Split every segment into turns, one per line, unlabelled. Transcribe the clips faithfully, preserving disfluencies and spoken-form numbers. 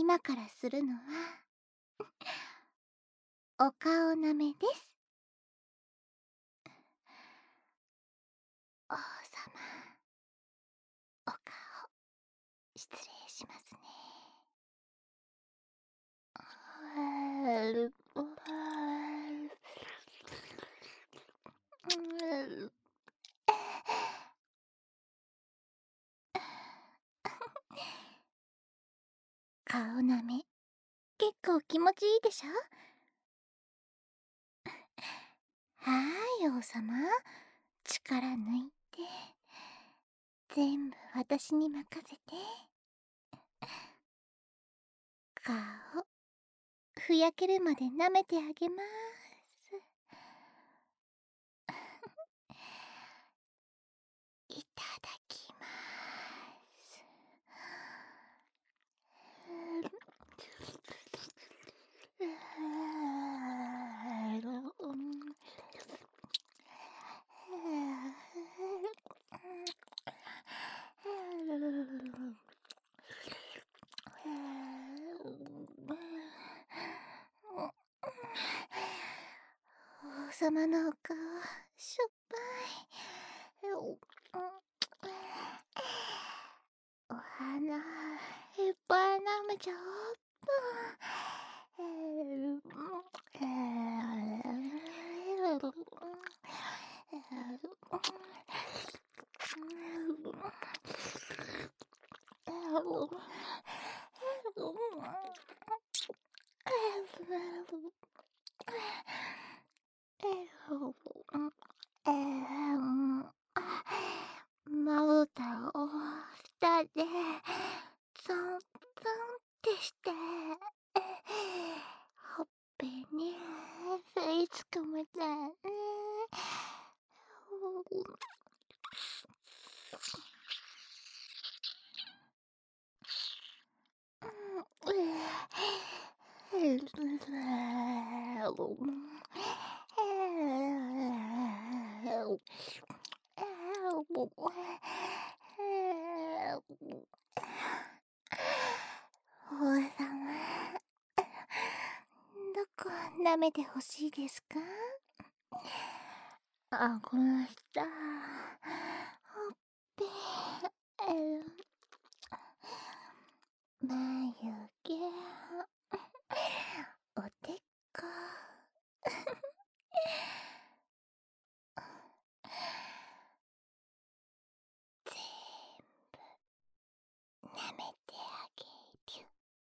今からするのはお顔なめです。王様、お顔失礼しますね。顔なめ結構気持ちいいでしょ。はーい、王様、力抜いて全部私に任せて。顔ふやけるまで舐めてあげまーす。いただきまーす。王様のお顔しょっぱい。お花いっぱい舐めちゃおっと。まぶたを下でツンツンってしてほっぺに吸い付くみたいね。王様、どこ舐めてほしいですか？顎の下、ほっぺ、眉毛、おでこ。全部舐めてあげる。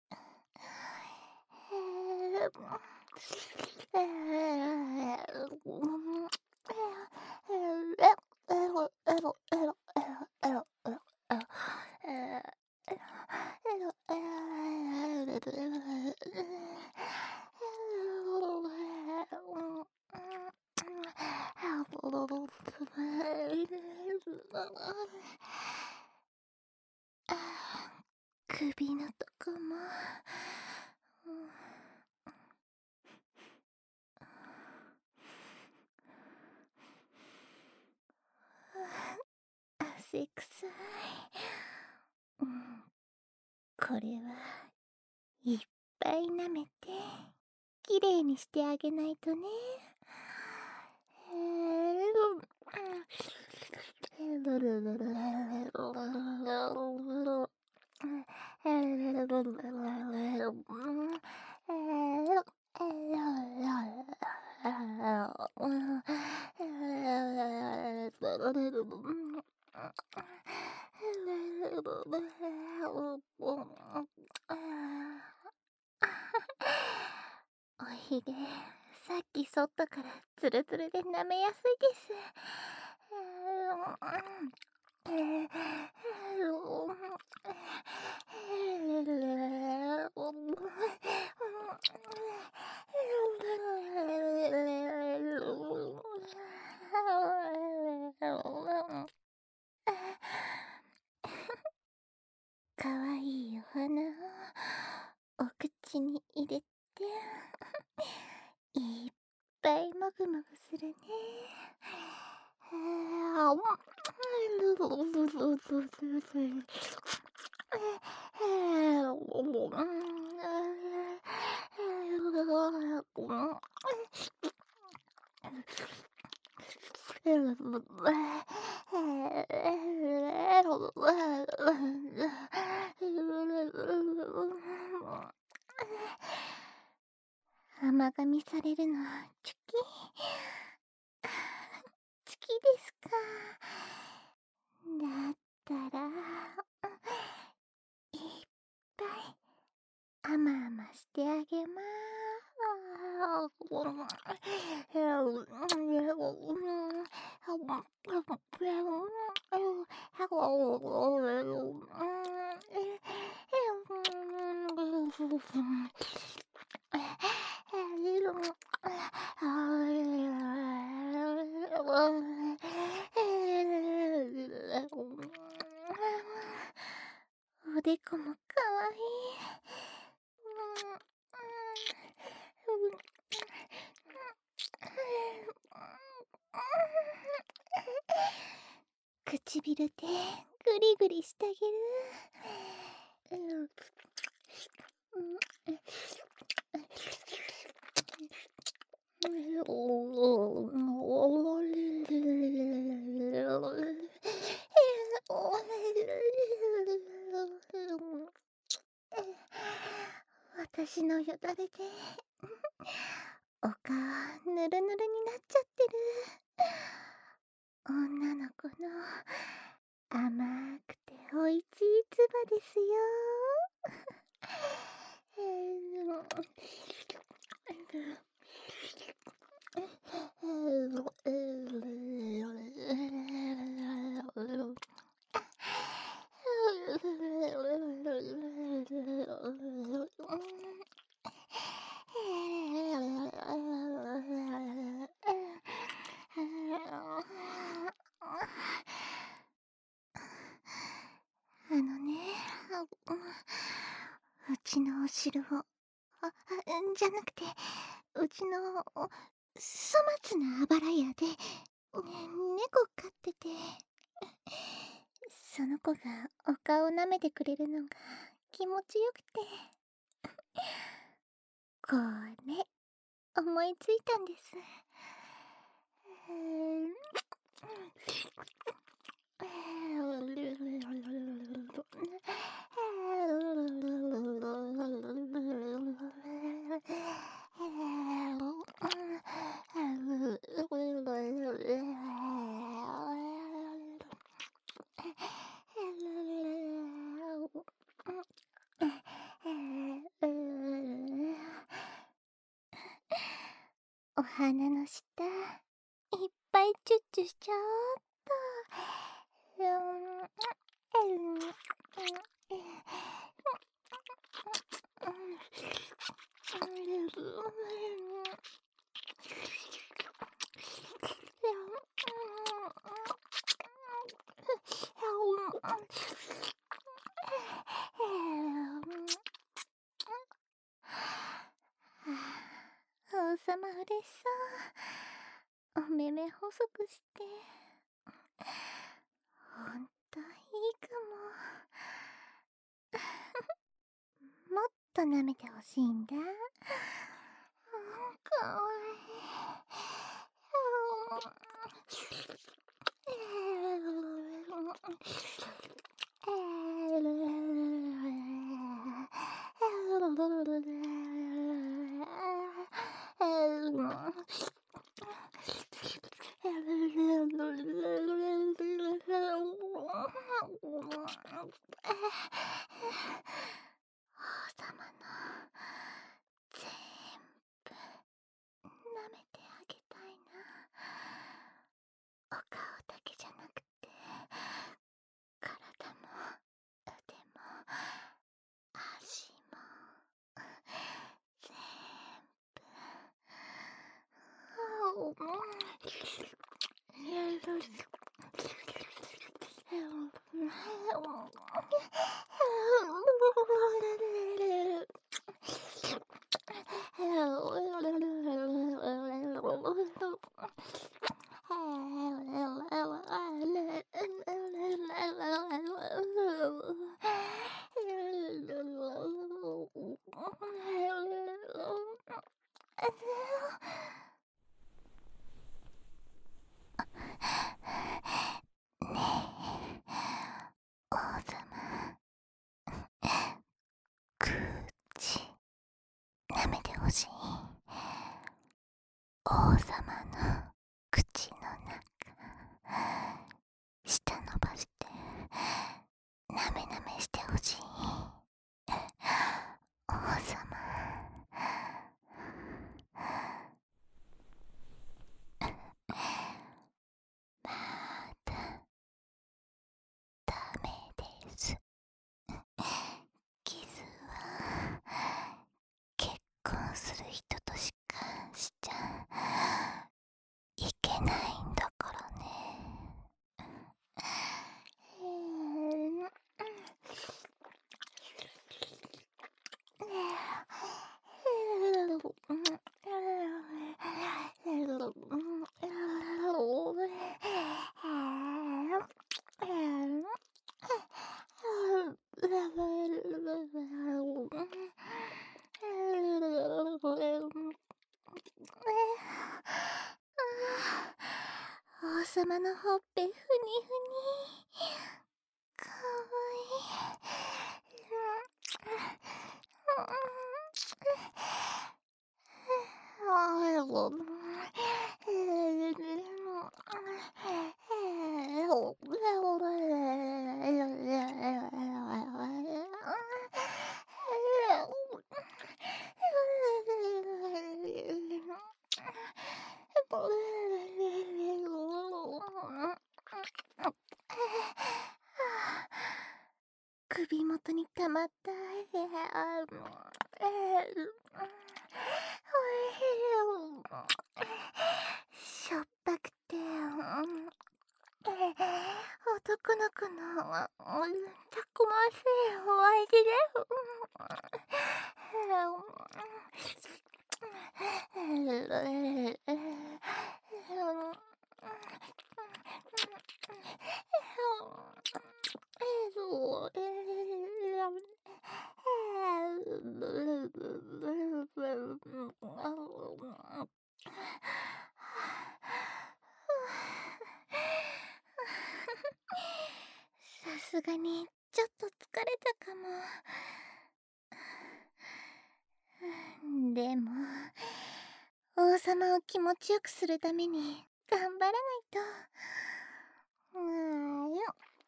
首のとこも。汗くさい。うん、これはいっぱい舐めてきれいにしてあげないとね。おひげ、さっき剃ったからツルツルで舐めやすいです。かわいいお花をお口に入れていっぱいもぐもぐするね。 甘噛みされるのチュキ好きですか。だったらいっぱい甘々してあげまおでこもかわいい。唇でグリグリしてあげる。私のよだれでお顔ぬるぬるになっちゃってる。女の子の甘くておいしい唾ですよ。あのね、うちのお汁を、あ、あじゃなくて、うちのお粗末なあばら屋で、ね、猫飼ってて、その子がお顔を舐めてくれるのが気持ちよくて、これ、思いついたんです。お花の下、いっぱいチュッチュしちゃおっと。王様嬉しそう。お目目細くして。ほんといいかも。もっと舐めてほしいんだ。かわいい。王様の全部舐めてあげたいな。お顔だけじゃなくて体も腕も足も全部。 ねえ、王様、口舐めてほしい。王様の口の中、舌伸ばしてなめなめしてほしい。王様、まだダメです。キスは結婚する人としかしちゃいけないんだからね。王様のほっぺふにふに、かわいい。首元に溜まったしょっぱくて男の子のたくましいお味でさすがにちょっと疲れたかも。でも王様を気持ちよくするために頑張らないと。うーんよ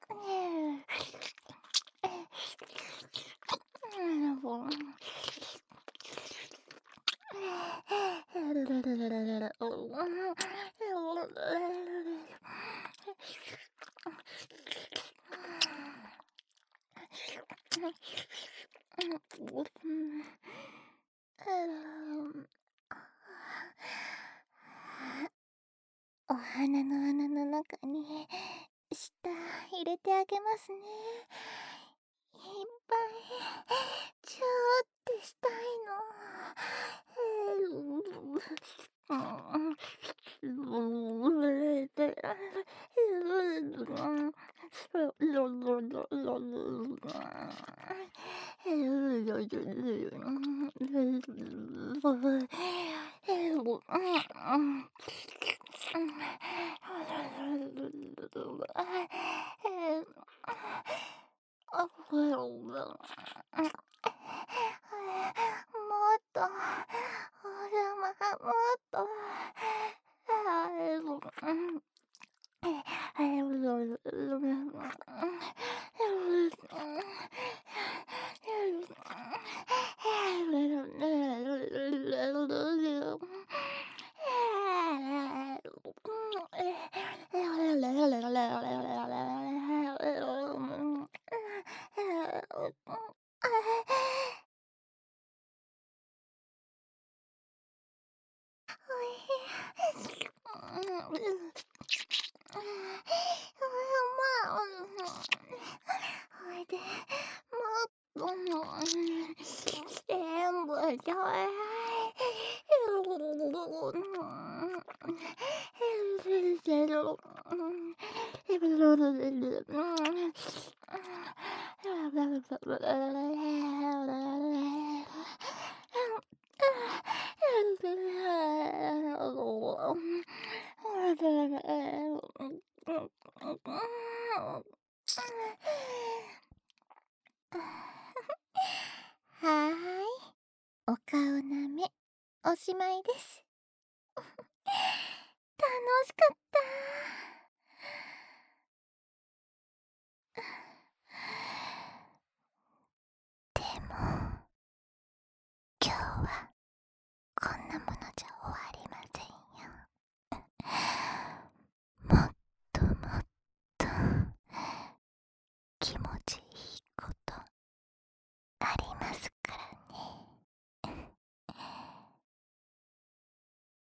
お花の穴の中に舌入れてあげますね。いっぱいチューってしたいの。もっと、お邪魔、もっと。ほいで、もっと、全部ちょうだい。 しまいです。楽しかった。